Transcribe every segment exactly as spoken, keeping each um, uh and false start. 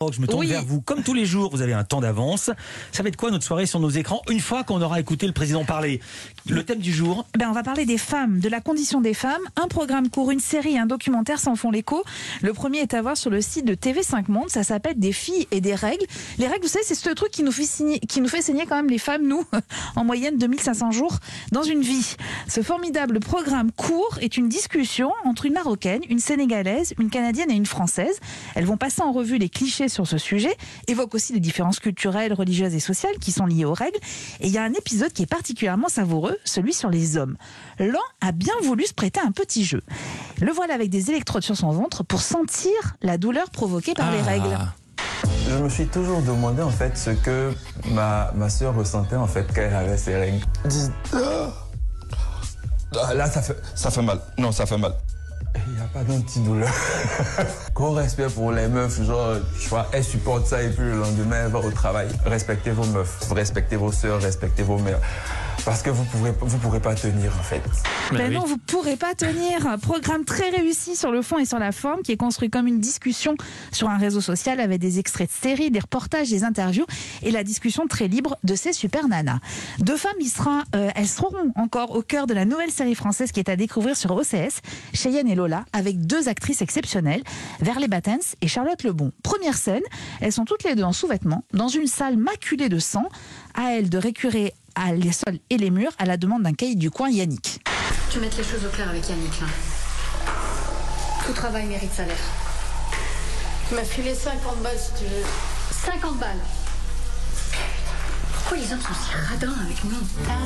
Je me tourne Oui. vers vous. Comme tous les jours, vous avez un temps d'avance. Ça va être quoi notre soirée sur nos écrans une fois qu'on aura écouté le président parler? Le thème du jour? Ben, on va parler des femmes, de la condition des femmes. Un programme court, une série, un documentaire s'en font l'écho. Le premier est à voir sur le site de T V cinq Monde. Ça s'appelle Des filles et des règles. Les règles, vous savez, c'est ce truc qui nous fait signer, qui nous fait saigner quand même les femmes, nous, en moyenne deux mille cinq cents jours dans une vie. Ce formidable programme court est une discussion entre une Marocaine, une Sénégalaise, une Canadienne et une Française. Elles vont passer en revue les clichés sur ce sujet, évoquent aussi les différences culturelles, religieuses et sociales qui sont liées aux règles. Et il y a un épisode qui est particulièrement savoureux, celui sur les hommes. L'un a bien voulu se prêter à un petit jeu. Le voilà avec des électrodes sur son ventre pour sentir la douleur provoquée par Ah. les règles. Je me suis toujours demandé en fait ce que ma, ma soeur ressentait en fait quand elle avait ses règles. Dis- Ah, là, ça fait, ça fait mal. Non, ça fait mal. Il n'y a pas d'antidouleur. Gros respect pour les meufs, genre, tu vois, elles supportent ça et puis le lendemain, elles vont au travail. Respectez vos meufs, respectez vos sœurs, respectez vos mères. Parce que vous ne pourrez, vous pourrez pas tenir en fait. Ben oui. non, vous pourrez pas tenir. Un programme très réussi sur le fond et sur la forme qui est construit comme une discussion sur un réseau social avec des extraits de séries, des reportages, des interviews et la discussion très libre de ces super nanas. Deux femmes, il sera, euh, elles seront encore au cœur de la nouvelle série française qui est à découvrir sur O C S, Cheyenne et Lola, avec deux actrices exceptionnelles, Verley Battens et Charlotte Lebon. Première scène, elles sont toutes les deux en sous-vêtements dans une salle maculée de sang. À elles de récurer à les sols et les murs à la demande d'un caïd du coin, Yannick. Tu mets les choses au clair avec Yannick, là. Tout travail mérite salaire. Tu m'as filé cinquante balles si tu veux. cinquante balles. Pourquoi les hommes sont si radins avec nous?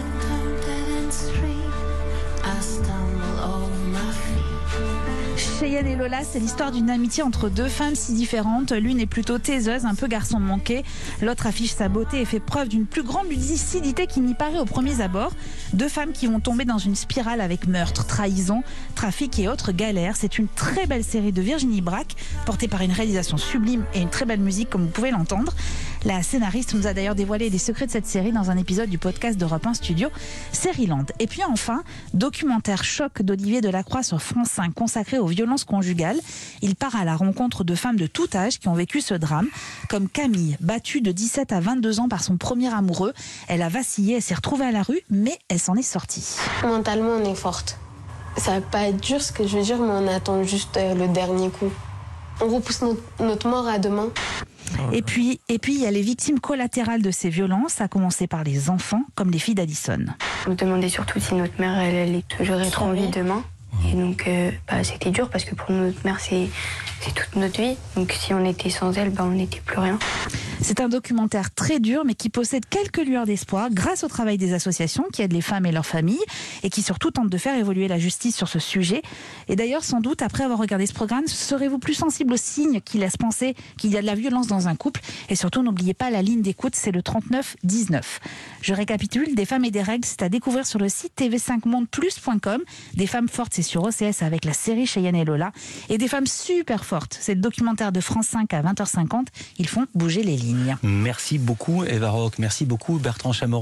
Cheyenne et Lola, c'est l'histoire d'une amitié entre deux femmes si différentes. L'une est plutôt taiseuse, un peu garçon manqué. L'autre affiche sa beauté et fait preuve d'une plus grande lucidité qu'il n'y paraît au premier abord. Deux femmes qui vont tomber dans une spirale avec meurtre, trahison, trafic et autres galères. C'est une très belle série de Virginie Brac, portée par une réalisation sublime et une très belle musique, comme vous pouvez l'entendre. La scénariste nous a d'ailleurs dévoilé les secrets de cette série dans un épisode du podcast d'Europe un Studio, Sérieland. Et puis enfin, documentaire choc d'Olivier Delacroix sur France cinq consacré aux violences conjugales. Il part à la rencontre de femmes de tout âge qui ont vécu ce drame, comme Camille, battue de dix-sept à vingt-deux ans par son premier amoureux. Elle a vacillé, elle s'est retrouvée à la rue, mais elle s'en est sortie. Mentalement, on est forte. Ça va pas être dur ce que je veux dire, mais on attend juste euh, le dernier coup. On repousse notre, notre mort à demain. Et puis, et puis, il y a les victimes collatérales de ces violences, à commencer par les enfants, comme les filles d'Addison. On me demandait surtout si notre mère, elle allait toujours être en vie demain. Et donc, euh, bah, c'était dur parce que pour notre mère, c'est, c'est toute notre vie. Donc, si on était sans elle, bah, on n'était plus rien. C'est un documentaire très dur, mais qui possède quelques lueurs d'espoir grâce au travail des associations qui aident les femmes et leurs familles et qui surtout tentent de faire évoluer la justice sur ce sujet. Et d'ailleurs, sans doute, après avoir regardé ce programme, serez-vous plus sensible aux signes qui laissent penser qu'il y a de la violence dans un couple. Et surtout, n'oubliez pas la ligne d'écoute, c'est le trente-neuf dix-neuf. Je récapitule, Des femmes et des règles, c'est à découvrir sur le site t v cinq monde plus point com. Des femmes fortes, c'est sur O C S avec la série Cheyenne et Lola. Et des femmes super fortes, c'est le documentaire de France cinq à vingt heures cinquante. Ils font bouger les lignes. Merci beaucoup Eva Rock, merci beaucoup Bertrand Chamorro.